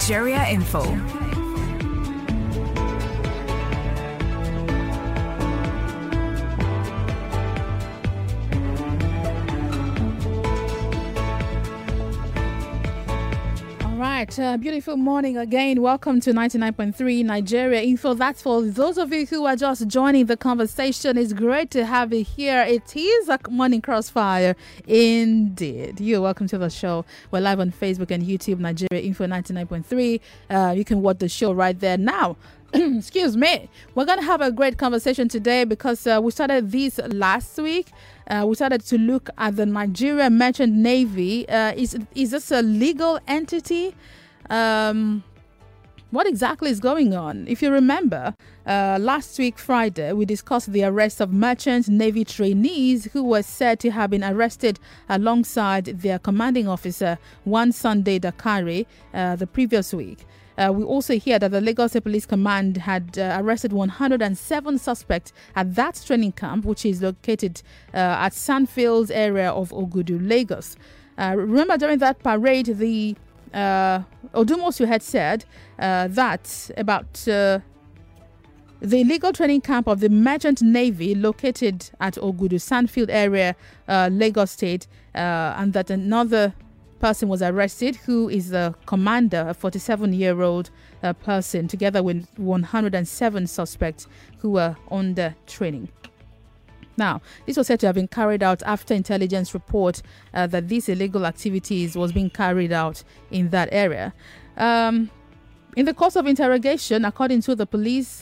Nigeria Info. Beautiful morning again. Welcome to 99.3 Nigeria Info. That's for those of you who are just joining the conversation. It's great to have you here. It is a morning crossfire indeed. You're welcome to the show. We're live on Facebook and YouTube, Nigeria Info 99.3. You can watch the show right there now. Excuse me. We're going to have a great conversation today because we started this last week. We started to look at the Nigeria Merchant Navy. Is this a legal entity? What exactly is going on? If you remember, last week, Friday, we discussed the arrest of merchant Navy trainees who were said to have been arrested alongside their commanding officer, one Sunday Dakari, the previous week. We also hear that the Lagos State Police Command had arrested 107 suspects at that training camp, which is located at Sandfields area of Ogudu, Lagos. Remember, during that parade, the Odumosu had said that about the illegal training camp of the Merchant Navy located at Ogudu, Sandfield area, Lagos State, and that another person was arrested who is the commander, a 47-year-old person, together with 107 suspects who were under training. Now, this was said to have been carried out after intelligence report that these illegal activities was being carried out in that area. In the course of interrogation, according to the police,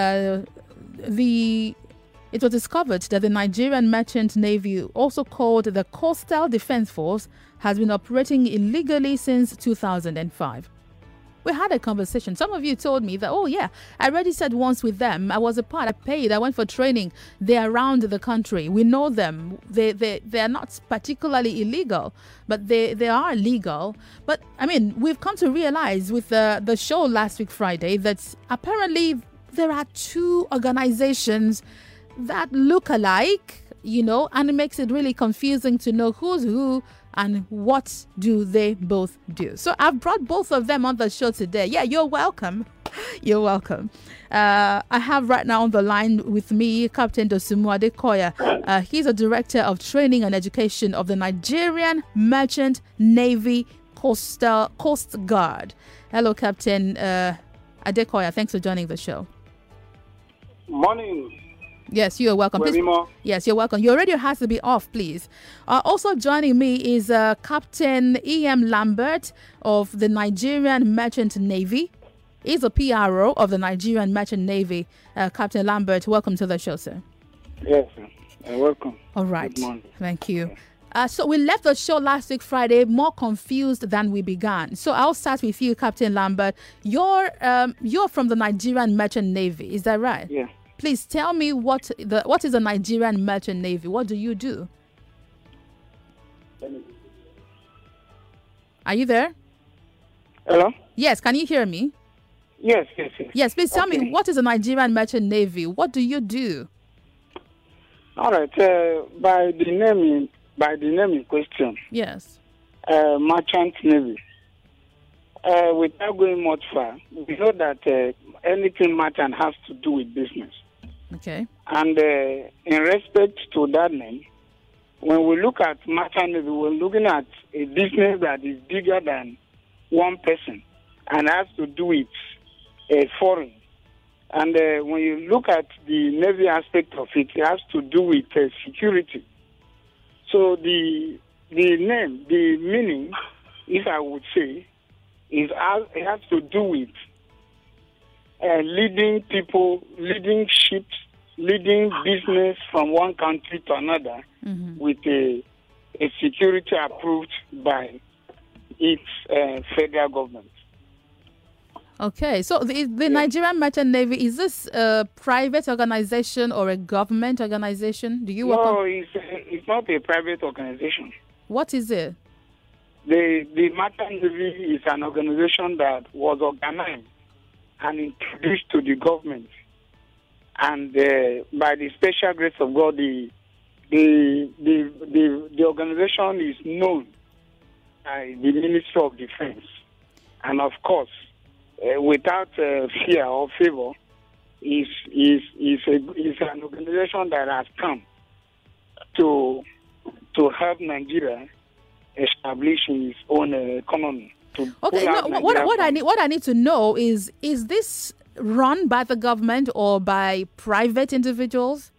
it was discovered that the Nigerian Merchant Navy, also called the Coastal Defense Force, has been operating illegally since 2005. We had a conversation. Some of you told me that, oh yeah, I registered once with them. I was a part. I paid. I went for training. They're around the country. We know them. They are not particularly illegal, but they are legal. But I mean, we've come to realize with the show last week, Friday, that apparently there are two organizations that look alike, and it makes it really confusing to know who's who and what do they both do. So I've brought both of them on the show today. Yeah, you're welcome. You're welcome. I have right now on the line with me Captain Dosunmu Adekoya. He's a director of training and education of the Nigerian Merchant Navy Coast Guard. Hello, Captain Adekoya. Thanks for joining the show. Morning. Yes, you're welcome. Yes, you're welcome. Your radio has to be off, please. Also joining me is Captain E.M. Lambert of the Nigerian Merchant Navy. He's a PRO of the Nigerian Merchant Navy. Captain Lambert, welcome to the show, sir. Yes, sir. Welcome. All right. Good morning. Thank you. So we left the show last week, Friday, more confused than we began. So I'll start with you, Captain Lambert. You're from the Nigerian Merchant Navy, is that right? Yeah. Please tell me what is the Nigerian Merchant Navy? What do you do? Are you there? Hello? Yes, can you hear me? Yes. Yes, please tell me, what is the Nigerian Merchant Navy? What do you do? All right. By the name in question. Yes. Merchant Navy. Without going much far, we know that anything merchant has to do with business. Okay. And in respect to that name, when we look at merchant navy, we're looking at a business that is bigger than one person and has to do with foreign. And when you look at the navy aspect of it, it has to do with security. So the name, the meaning, if I would say, it has to do with leading people, leading ships, leading business from one country to another with a security approved by its federal government. Okay, so the Nigerian Merchant Navy, is this a private organization or a government organization? Do you work No, it's not a private organization. What is it? The Merchant Navy is an organization that was organized and introduced to the government. And by the special grace of God, the organization is known by the Ministry of Defense. And of course, without fear or favor is an organization that has come to help Nigeria establish its own economy. Okay, what I need to know is this run by the government or by private individuals?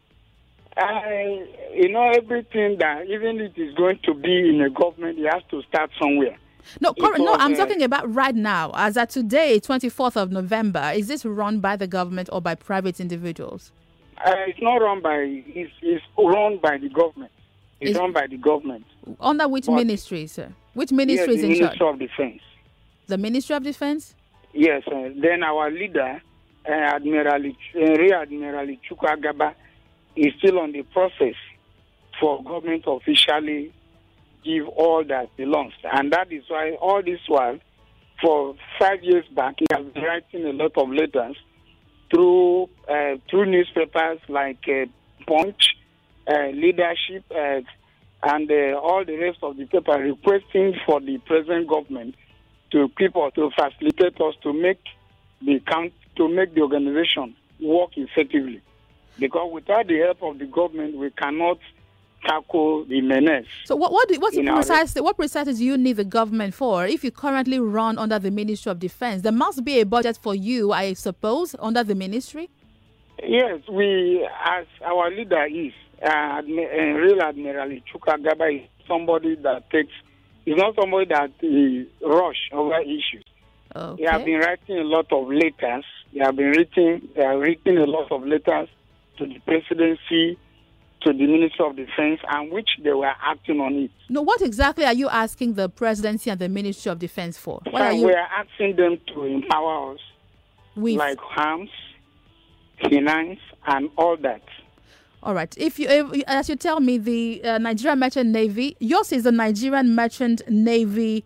Everything that, even if it is going to be in a government, it has to start somewhere. I'm talking about right now. As of today, 24th of November, is this run by the government or by private individuals? It's not run by, it's run by the government. It's run by the government. Under which ministry, sir? Which ministry is in charge? The Ministry of Defense. The Ministry of Defense? Yes. Then our leader, Admiral Chukwagaba, is still on the process for government to officially give all that belongs. And that is why all this while, for 5 years back, he has been writing a lot of letters through newspapers like Punch, Leadership, and all the rest of the paper, requesting for the present government to facilitate us to make the organization work effectively. Because without the help of the government, we cannot tackle the menace. So what precisely do you need the government for? If you currently run under the Ministry of Defense, there must be a budget for you, I suppose, under the ministry? Yes, as our leader is, Real Admiral Chukwagaba is somebody that is not somebody that rush over issues. Okay. He has been writing a lot of letters. They have written a lot of letters to the presidency, to the Ministry of Defense, and which they were acting on it. No, what exactly are you asking the presidency and the Ministry of Defense for? We are asking them to empower us with like arms, finance, and all that. All right. If as you tell me, the Nigerian Merchant Navy, yours is the Nigerian Merchant Navy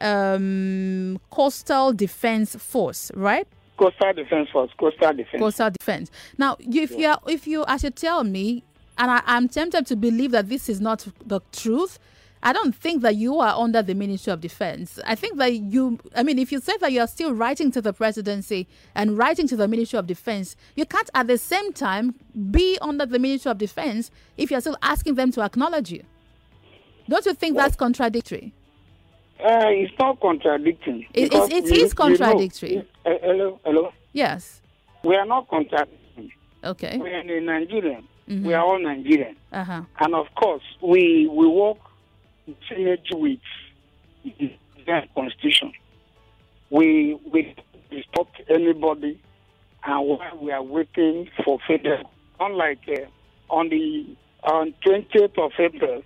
Coastal Defense Force, right? Coastal Defense Force. Coastal Defense. Now, if you as you tell me, and I'm tempted to believe that this is not the truth, I don't think that you are under the Ministry of Defense. I think that if you say that you are still writing to the presidency and writing to the Ministry of Defense, you can't at the same time be under the Ministry of Defense if you're still asking them to acknowledge you. Don't you think that's contradictory? It's not contradicting. It is contradictory. Hello? Yes. We are not contradicting. Okay. We are a Nigerian. Mm-hmm. We are all Nigerian. Uh-huh. And of course, we work in synergy with the Constitution. We stop anybody, and while we are waiting for federal, unlike on 20th of April,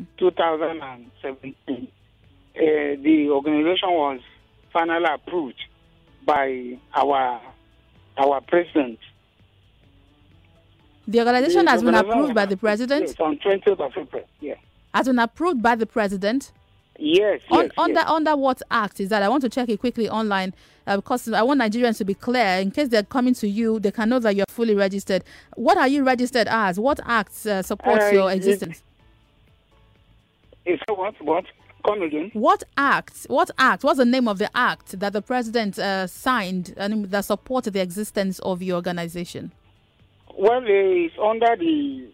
2017, the organization was finally approved by our president. The organization has been approved by the president? Yes, on 20th of April, yeah. Has been approved by the president? Yes, Under what act is that? I want to check it quickly online because I want Nigerians to be clear. In case they're coming to you, they can know that you're fully registered. What are you registered as? What acts supports your existence? It's what? Come again. What act? What's the name of the act that the president signed and that supported the existence of your organization? Well, it's under the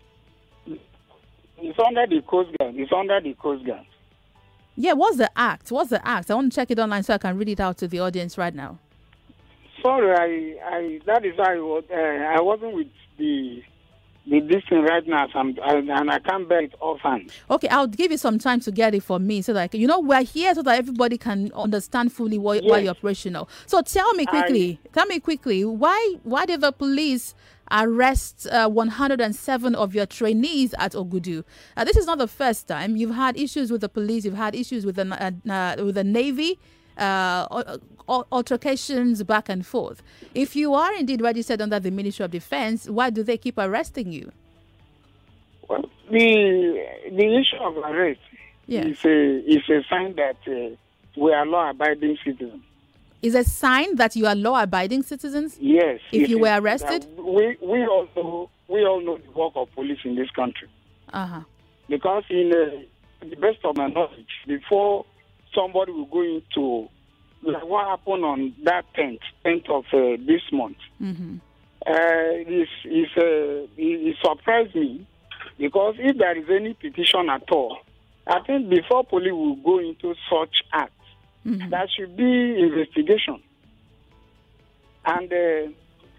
Coast Guard. Yeah, what's the act? I want to check it online so I can read it out to the audience right now. Sorry, that is why I wasn't with the this thing right now, and I can't bear it offhand. Okay, I'll give you some time to get it for me so that we're here so that everybody can understand fully why you're operational. So tell me quickly, why did the police arrest 107 of your trainees at Ogudu? This is not the first time. You've had issues with the police. You've had issues with the Navy. Altercations back and forth. If you are indeed registered under the Ministry of Defense, why do they keep arresting you? Well, the issue of arrest is a sign that we are law-abiding citizens. Is a sign that you are law-abiding citizens? Yes. If you were arrested? We all know the work of police in this country. Uh-huh. Because in the best of my knowledge, before somebody will go into like what happened on that 10th of this month. Mm-hmm. It surprised me, because if there is any petition at all, I think before police will go into such acts, Mm-hmm. there should be investigation. And that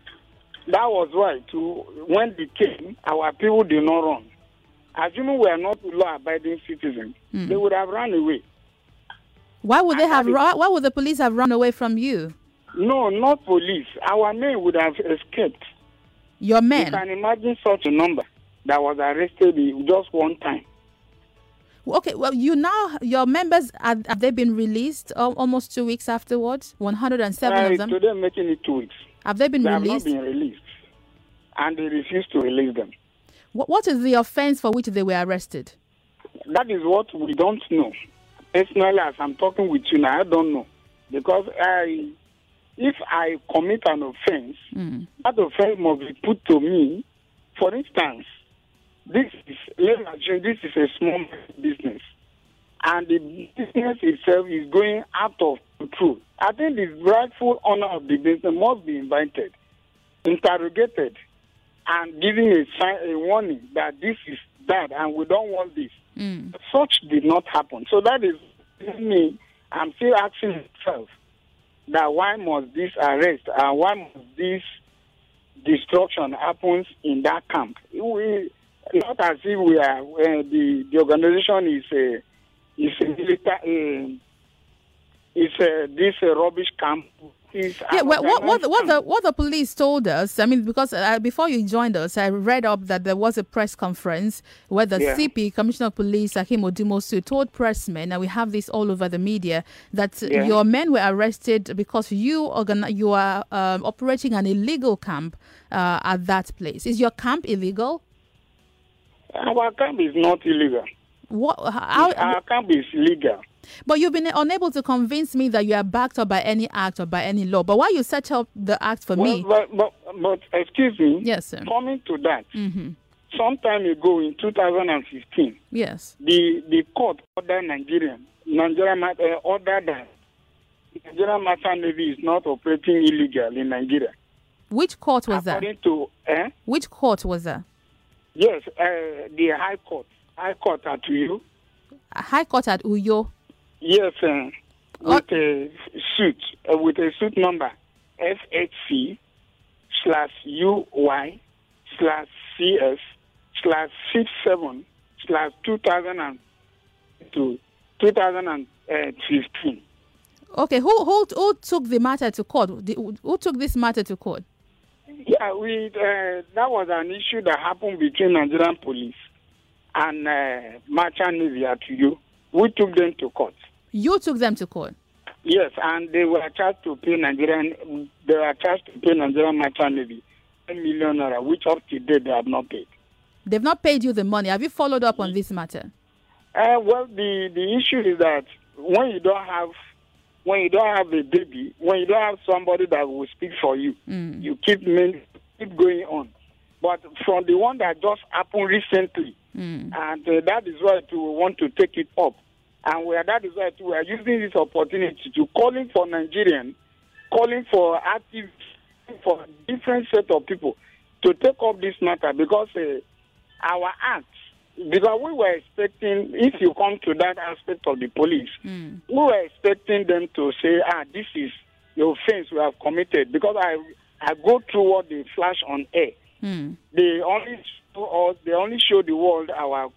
was why, too, when they came, our people did not run. Assuming we are not law-abiding citizens, they would have run away. Why would why would the police have run away from you? No, not police. Our men would have escaped. Your men? You can imagine such a number that was arrested in just one time. Okay, well, your members, have they been released almost 2 weeks afterwards? 107 of them? Today making it 2 weeks. Have they been released? They have not been released. And they refused to release them. What is the offense for which they were arrested? That is what we don't know. Personally, as I'm talking with you now, I don't know. Because if I commit an offense, that offense must be put to me. For instance, this is a small business, and the business itself is going out of control. I think the rightful owner of the business must be invited, interrogated, and given a warning that this is bad and we don't want this. Such did not happen. So that is me. I'm still asking myself that why must this arrest and why must this destruction happens in that camp? Not as if we are the organization is a military this rubbish camp. Yeah, what the police told us, I mean, because before you joined us, I read up that there was a press conference where the CP, Commissioner of Police, Hakeem Odimosu, told pressmen, and we have this all over the media, that your men were arrested because you are operating an illegal camp at that place. Is your camp illegal? Our camp is not illegal. Our camp is legal. But you've been unable to convince me that you are backed up by any act or by any law. But why you set up the act for me? But excuse me. Yes, sir. Coming to that, some time ago in 2015, yes, the court ordered Nigeria ordered that Nigerian Maritime Navy is not operating illegal in Nigeria. Which court was According to which court was that? Yes, the High Court at Uyo. High Court at Uyo. Yes, with a suit number FHC/UY/CS/67/2015. Okay, who took the matter to court? Who took this matter to court? Yeah, that was an issue that happened between Nigerian police and Merchant Navy at Uyo. We took them to court. You took them to court? Yes, and they were charged to pay Nigerian Merchant Navy 10 million naira, which up to date they have not paid. They've not paid you the money. Have you followed up on this matter? Well, the issue is that when you don't have a baby, when you don't have somebody that will speak for you, you keep going on. But from the one that just happened recently, and that is why we want to take it up. And that is why we are using this opportunity to calling for Nigerians, calling for activists, for different set of people to take up this matter, because our acts, because we were expecting, if you come to that aspect of the police, we were expecting them to say, this is the offense we have committed. Because I go through what they flash on air. They only show the world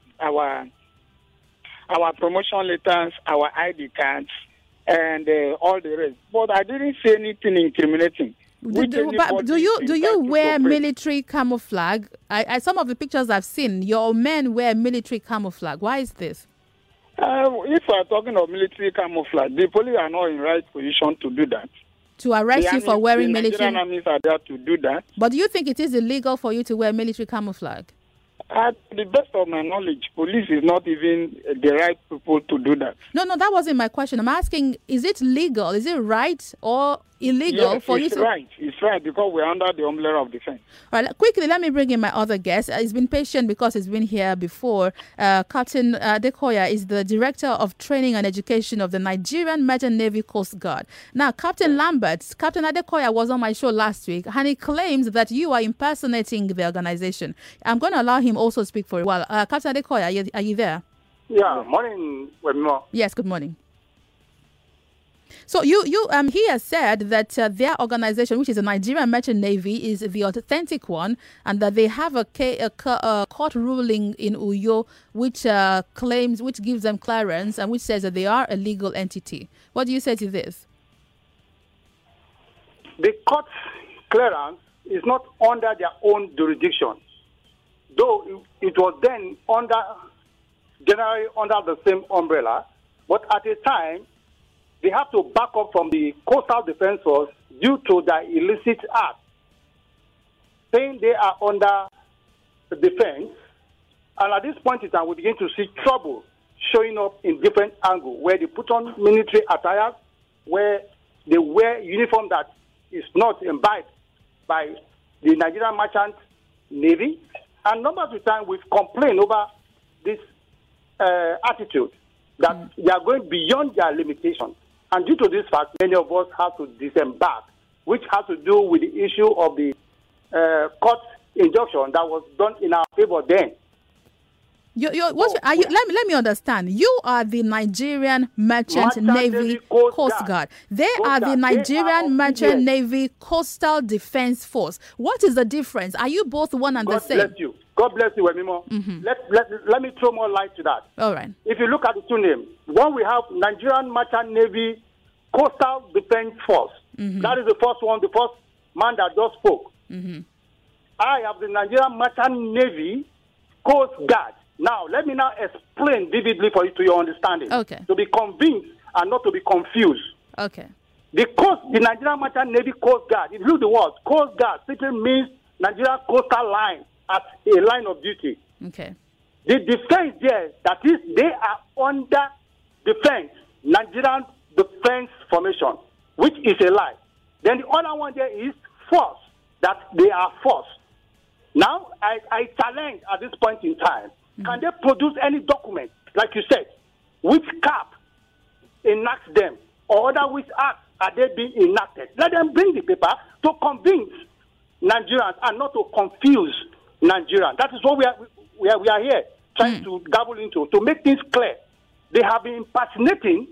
our promotion letters, our ID cards, and all the rest. But I didn't say anything incriminating. Do you wear military camouflage? Some of the pictures I've seen, your men wear military camouflage. Why is this? If we are talking of military camouflage, the police are not in right position to do that. To arrest you for wearing military? The Nigerian armies are there to do that. But do you think it is illegal for you to wear military camouflage? To the best of my knowledge, police is not even the right people to do that. No, that wasn't my question. I'm asking, is it legal? Is it right or illegal for you to... Right. It's right because we're under the umbrella of defense. All right, quickly, let me bring in my other guest. He's been patient because he's been here before. Captain Adekoya is the Director of Training and Education of the Nigerian Merchant Navy Coast Guard. Now, Captain Adekoya was on my show last week, and he claims that you are impersonating the organization. I'm going to allow him also to speak for a while. Captain Adekoya, are you there? Yeah, morning, Wemmo. Yes, good morning. So he has said that their organization, which is the Nigerian Merchant Navy, is the authentic one, and that they have a court ruling in Uyo which gives them clearance and which says that they are a legal entity. What do you say to this? The court clearance is not under their own jurisdiction, though it was then generally under the same umbrella, but at a time they have to back up from the Coastal Defense Force due to the illicit act, saying they are under the defense. And at this point in time, we begin to see trouble showing up in different angles, where they put on military attire, where they wear uniform that is not imbibed by the Nigerian Merchant Navy. And numbers of times we've complained over this attitude that they are going beyond their limitations. And due to this fact, many of us have to disembark, which has to do with the issue of the court injunction that was done in our favor then. Let me understand. You are the Nigerian Merchant Navy Coast Guard. They are the Nigerian Merchant Navy Coastal Defense Force. What is the difference? Are you both one and the same? God bless you, Wemimo. Let me throw more light to that. All right. If you look at the two names, one we have Nigerian Merchant Navy Coastal Defense Force. That is the first one, the first man that just spoke. I have the Nigerian Merchant Navy Coast Guard. Now, let me now explain vividly for you to your understanding. Okay. To be convinced and not to be confused. Okay. The Nigerian Merchant Navy Coast Guard, if you look the word, Coast Guard simply means Nigerian coastal line as a line of duty. Okay. The defense there, that is, they are under defense, Nigerian Defense Formation, which is a lie. Then the other one there is force, that they are force. Now, I challenge at this point in time, can they produce any document, like you said, which cap enacts them, or other which acts are they being enacted? Let them bring the paper to convince Nigerians and not to confuse Nigerians. That is what we are here trying to dabble into, to make things clear. They have been impersonating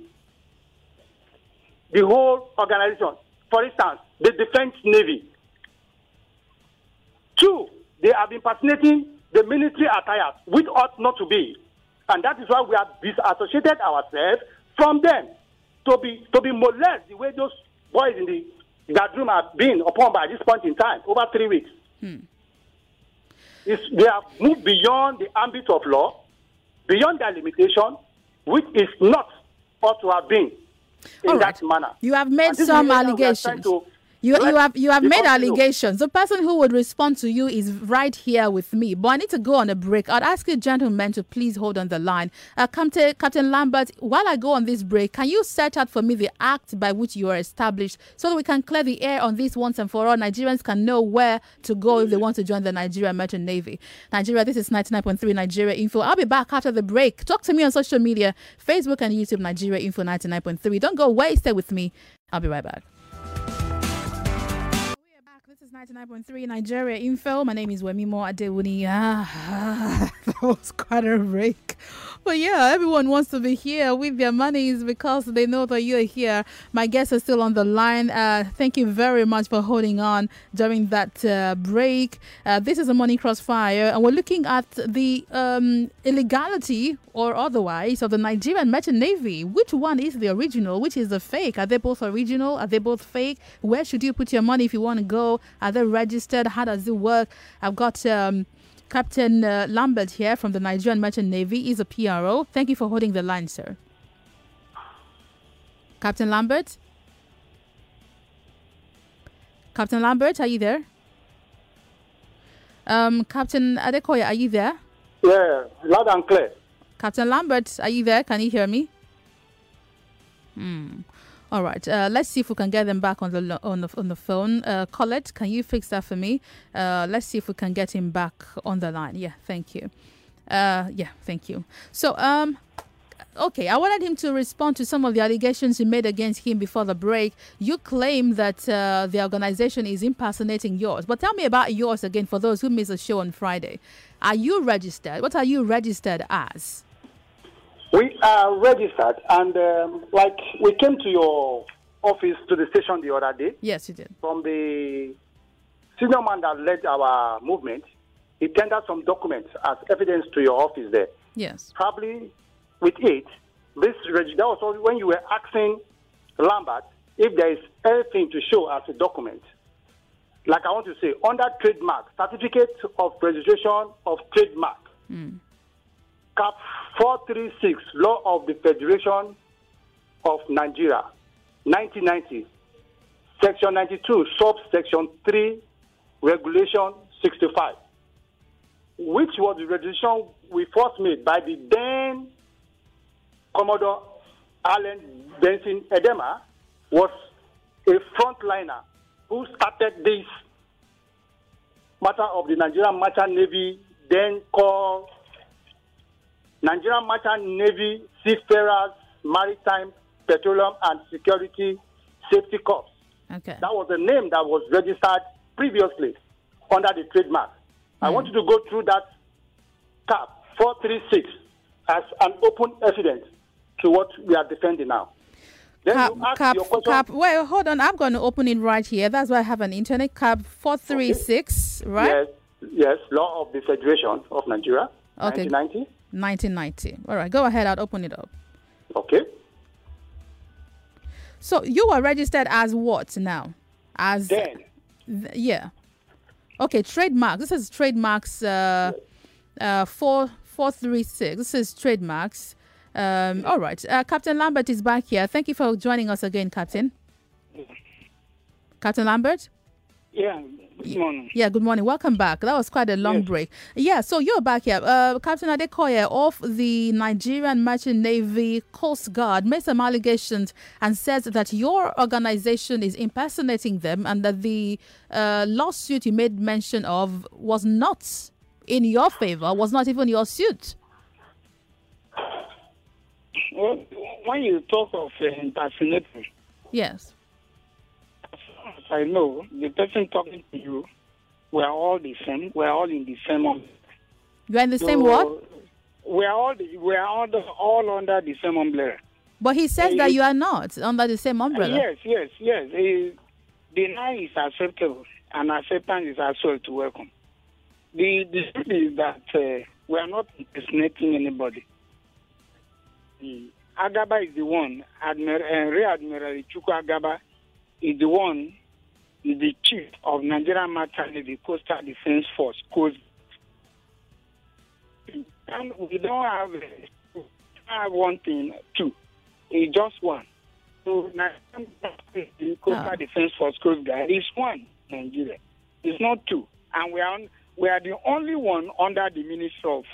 the whole organization. For instance, the Defense Navy. 2, they have been impersonating the military attire, which ought not to be. And that is why we have disassociated ourselves from them. To be molested the way those boys in the guardroom are being upon by this point in time, over 3 weeks. They have moved beyond the ambit of law, beyond their limitation, which is not ought to have been in that manner. You have made some allegations. You have made allegations. The person who would respond to you is right here with me. But I need to go on a break. I'd ask you gentlemen to please hold on the line. Captain Lambert, while I go on this break, can you set out for me the act by which you are established so that we can clear the air on this once and for all? Nigerians can know where to go if they want to join the Nigerian Merchant Navy. Nigeria, this is 99.3 Nigeria Info. I'll be back after the break. Talk to me on social media, Facebook and YouTube, Nigeria Info 99.3. Don't go away. Stay with me. I'll be right back. This is 99.3 Nigeria Info. My name is Wemimo Adewuni. That was quite a break. But yeah, everyone wants to be here with their monies because they know that you're here. My guests are still on the line. Thank you very much for holding on during that break. This is a Money Crossfire, and we're looking at the illegality or otherwise of the Nigerian Merchant Navy. Which one is the original? Which is the fake? Are they both original? Are they both fake? Where should you put your money if you want to go? Are they registered? How does it work? I've got Captain Lambert here from the Nigerian Merchant Navy. He's a PRO. Thank you for holding the line, sir. Captain Lambert? Captain Lambert, are you there? Captain Adekoya, are you there? Yeah, loud and clear. Captain Lambert, are you there? Can you hear me? All right. Let's see if we can get them back on the phone. Colette, can you fix that for me? Let's see if we can get him back on the line. Yeah, thank you. Thank you. So, okay, I wanted him to respond to some of the allegations you made against him before the break. You claim that the organization is impersonating yours. But tell me about yours again for those who missed the show on Friday. Are you registered? What are you registered as? We are registered, and we came to your office, to the station the other day. Yes, you did. From the senior man that led our movement, he tendered some documents as evidence to your office there. Yes. Probably with it, that was also when you were asking Lambert if there is anything to show as a document. Like I want to say, under trademark, certificate of registration of trademark, CAP 436, Law of the Federation of Nigeria, 1990, Section 92, Subsection 3, Regulation 65, which was the registration we first made by the then Commodore Allen Benson Edema, was a frontliner who started this matter of the Nigerian Merchant Navy, then called Nigerian Merchant Navy Seafarers Maritime Petroleum and Security Safety Corps. Okay. That was the name that was registered previously under the trademark. I want you to go through that CAP 436 as an open evidence to what we are defending now. Then you ask your question. Well, hold on. I'm going to open it right here. That's why I have an internet. CAP 436, okay. Right? Yes. Law of the Federation of Nigeria, okay. 1990. 1990. All right. Go ahead. I'll open it up. Okay. So you are registered as what now? As then. Yeah. Okay. Trademark. This is trademarks 436. This is trademarks. All right. Captain Lambert is back here. Thank you for joining us again, Captain. Captain Lambert? Yeah, good morning. Yeah, good morning. Welcome back. That was quite a long break. Yeah, so you're back here. Captain Adekoya of the Nigerian Merchant Navy Coast Guard made some allegations and says that your organization is impersonating them and that the lawsuit you made mention of was not in your favor, was not even your suit. Well, when you talk of impersonating, yes, as I know, the person talking to you, we are all the same. We are all in the same umbrella. You are in the same what? We are all under the same umbrella. But he says that you are not under the same umbrella. Yes. Deny is acceptable, and acceptance is also to welcome. The truth is that we are not impersonating anybody. Agaba is the one, Rear Admiral Chukwu Agaba is the one, is the chief of Nigerian Merchant Navy Coastal Defense Force, Coast. And we don't have one thing, two. It's just one. So Nigerian Coastal Defense Force Coast Guard is one, Nigeria. It's not two. And we are the only one under the Ministry of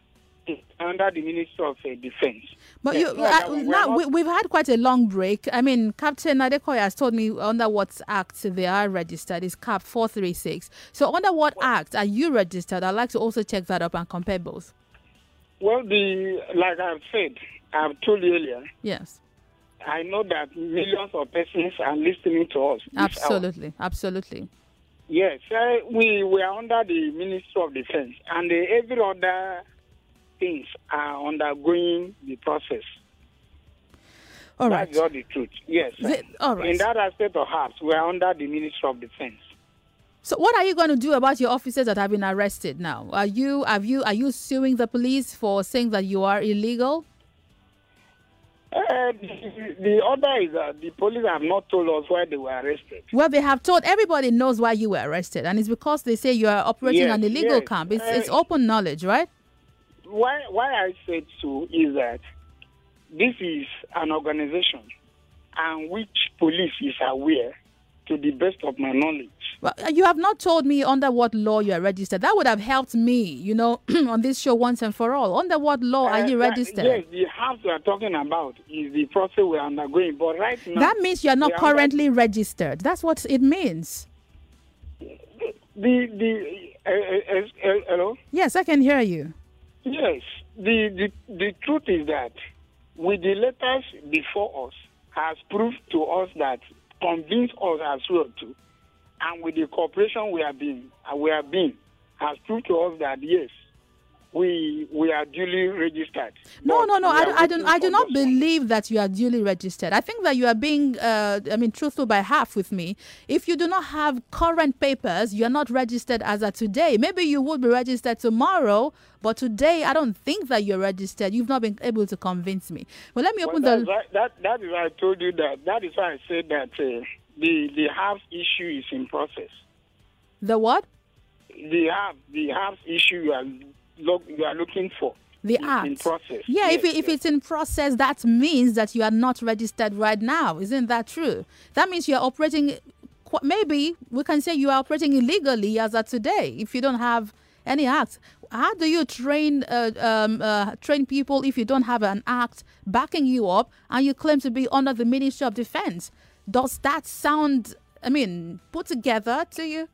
Defense. But we've had quite a long break. I mean, Captain Adekoya has told me under what act they are registered is CAP 436. So under what act are you registered? I'd like to also check that up and compare both. Well, like I've said, I've told you earlier. Yes. I know that millions of persons are listening to us. Absolutely. Yes, we are under the Ministry of Defense, and every other things are undergoing the process. All right. That's all the truth. Yes. All right. In that aspect of hearts, we are under the Ministry of Defense. So what are you going to do about your officers that have been arrested now? Are you suing the police for saying that you are illegal? The order is that the police have not told us why they were arrested. Well, they have told everybody knows why you were arrested, and it's because they say you are operating an illegal camp. It's open knowledge, right? Why I said so is that this is an organization and which police is aware, to the best of my knowledge, Well, you have not told me under what law you are registered. That would have helped me, on this show once and for all. Under what law are you registered? Yes, the house we are talking about is the process we are undergoing. But right now... That means you are not currently registered. That's what it means. Hello? Yes, I can hear you. Yes. The truth is that with the letters before us has proved to us that, convinced us as well too, and with the cooperation we have been has proved to us that yes, we are duly registered. No. I do not believe that you are duly registered. I think that you are being, truthful by half with me. If you do not have current papers, you are not registered as of today. Maybe you would be registered tomorrow, but today I don't think that you're registered. You've not been able to convince me. Well, let me open that is why I told you that. That is why I said that the house issue is in process. The what? The house issue you are looking for. The act. In process. Yeah, yes, if it's in process, that means that you are not registered right now. Isn't that true? That means you are operating, maybe we can say you are operating illegally as of today if you don't have any act. How do you train people if you don't have an act backing you up and you claim to be under the Ministry of Defense? Does that sound, put together to you?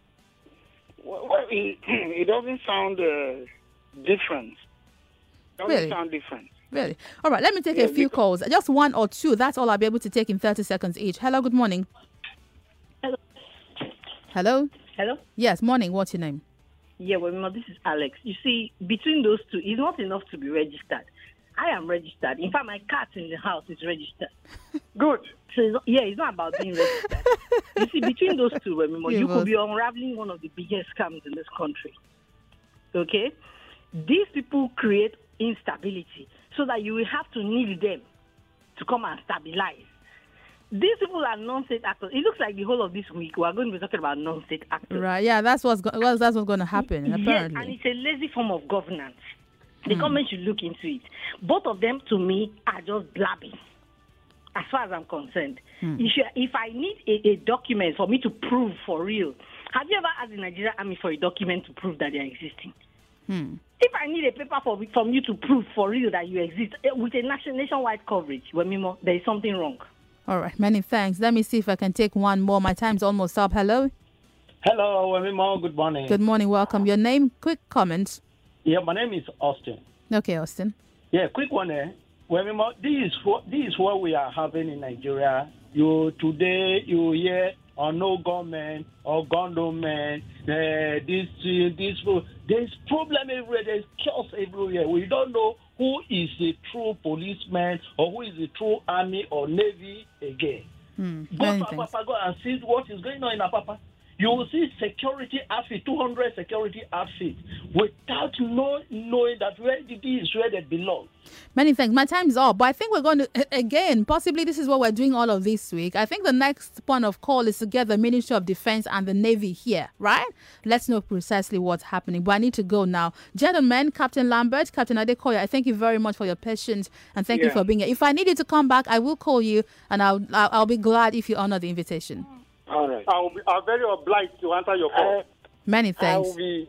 Well, it doesn't sound different. Really? Sound different. Really? All right, let me take a few calls. Just one or two. That's all I'll be able to take in 30 seconds each. Hello, good morning. Hello. Hello? Hello? Yes, morning. What's your name? Yeah, this is Alex. You see, between those two, it's not enough to be registered. I am registered. In fact, my cat in the house is registered. Good. So it's not about being registered. You see, between those two, you could be unraveling one of the biggest scams in this country. Okay? These people create instability so that you will have to need them to come and stabilize. These people are non-state actors. It looks like the whole of this week we are going to be talking about non-state actors. Right, yeah, that's what's going to happen, apparently. Yes, and it's a lazy form of governance. The government should look into it. Both of them, to me, are just blabbing, as far as I'm concerned. If I need a document for me to prove for real, have you ever asked the Nigerian Army for a document to prove that they are existing? If I need a paper from you to prove for real that you exist, with a nationwide coverage, there is something wrong. All right, many thanks. Let me see if I can take one more. My time's almost up. Hello? Hello, Wemimo. Good morning. Good morning. Welcome. Your name? Quick comment. Yeah, my name is Austin. Okay, Austin. Yeah, quick one. Wemimo, this is what we are having in Nigeria. Today you hear no government or government. There's problem everywhere. There's chaos everywhere. We don't know who is the true policeman or who is the true army or navy again. Go to Apapa, go and see what is going on in Apapa. You will see security outfit, 200 security outfits, without knowing that where it is where they belong. Many thanks. My time's up, but I think we're going to, again, possibly this is what we're doing all of this week. I think the next point of call is to get the Ministry of Defense and the Navy here, right? Let's know precisely what's happening. But I need to go now. Gentlemen, Captain Lambert, Captain Adekoya, I thank you very much for your patience and thank you for being here. If I need you to come back, I will call you and I'll be glad if you honor the invitation. All right. I'm very obliged to answer your call. Many thanks. I will be...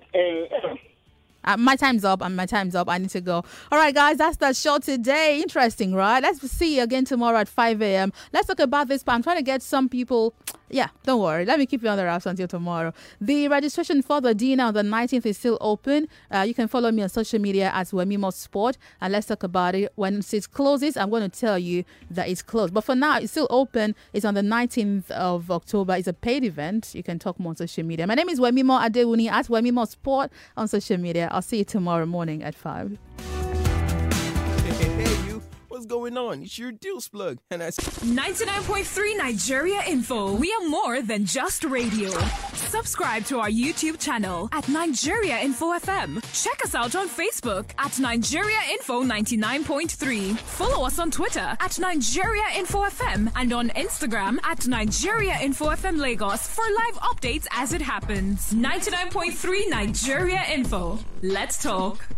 my time's up and my time's up. I need to go. All right, guys, that's the show today. Interesting, right? Let's see you again tomorrow at 5 a.m. Let's talk about this, but I'm trying to get some people. Yeah, don't worry. Let me keep you on the wraps until tomorrow. The registration for the dinner on the 19th is still open. You can follow me on social media at Wemimo Sport, and let's talk about it. When it closes, I'm going to tell you that it's closed. But for now, it's still open. It's on the 19th of October. It's a paid event. You can talk more on social media. My name is Wemimo Adewuni at Wemimo Sport on social media. I'll see you tomorrow morning at 5. Hey, you. What's going on? It's your Deals Plug. And that's 99.3 Nigeria Info. We are more than just radio. Subscribe to our YouTube channel at Nigeria Info FM. Check us out on Facebook at Nigeria Info 99.3. Follow us on Twitter at Nigeria Info FM and on Instagram at Nigeria Info FM Lagos for live updates as it happens. 99.3 Nigeria Info. Let's talk.